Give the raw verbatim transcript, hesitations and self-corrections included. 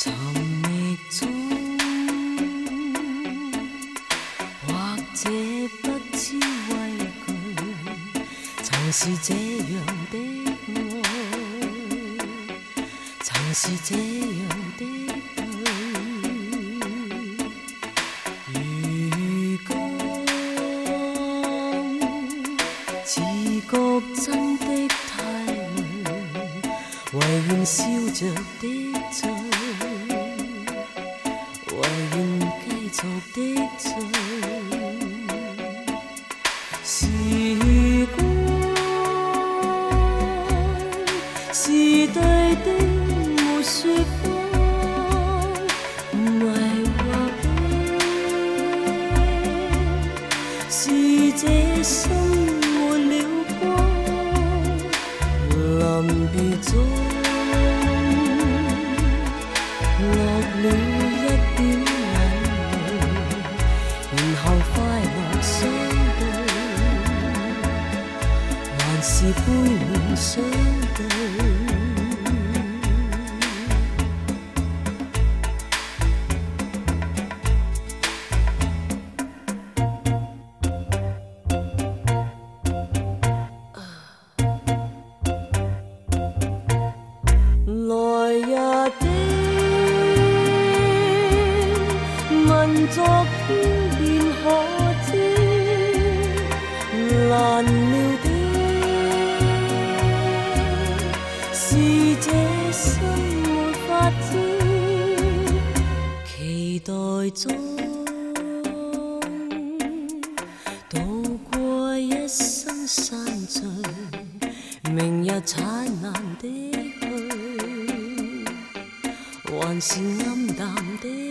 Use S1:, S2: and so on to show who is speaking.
S1: 寻觅中，或者不知畏惧，曾是这样的爱，曾是这样的对。如今自觉真的太累，唯愿笑着的醉，唯愿继续的醉。时光是对的没说谎，迷惑的是这心没了光。临别中落了一點眼淚，然後快樂相對，還是背面相對。來日的問昨天便可知，難料的是這生沒法知，期待中渡過一生散聚，明日燦爛的去，還是暗淡的